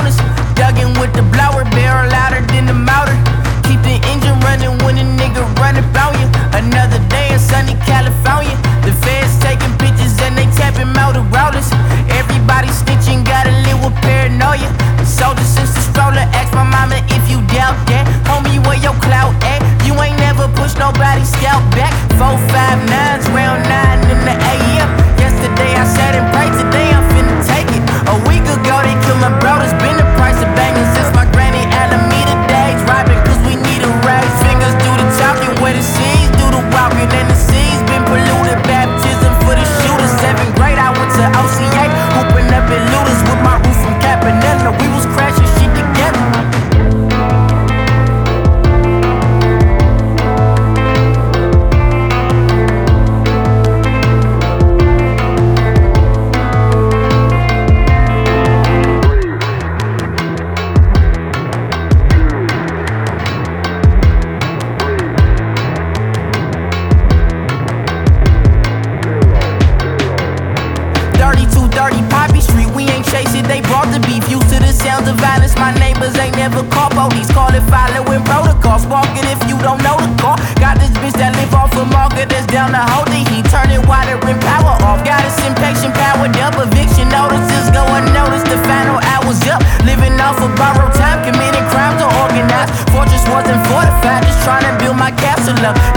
bonus. Dug in with the blower, barrel louder than the motor. Keep the engine running when a nigga run about you. Another day in sunny California. The feds taking pictures and they tapping motor rollers. Everybody snitching, gotta live with paranoia. Soldier since the stroller, ask my mama if you doubt that. Homie, where your clout at? You ain't never pushed nobody's scalp back. 459s, round 9 in the AM. Yesterday I sat and prayed, today I'm finna take it. A week ago they killed my brothers, been the price of banging since my granny Alameda days. Robbing cause we need a raise. Fingers do the talking, where the seas do the walking. And the seas been polluted, baptism for the shooters. 7th grade I went to OCA, hooping up at Looters with my roof from Capanella. We was crashing shit together. They brought the beef, used to the sounds of violence. My neighbors ain't never called police. Call it following protocol. Spark it if you don't know the call. Got this bitch that live off a market that's down to hold the heat. Turn it water and power off. Got us impatient, powered up. Eviction notices go unnoticed. The final hours up. Living off of borrowed time. Committing crimes or organized. Fortress wasn't fortified. Just trying to build my castle up.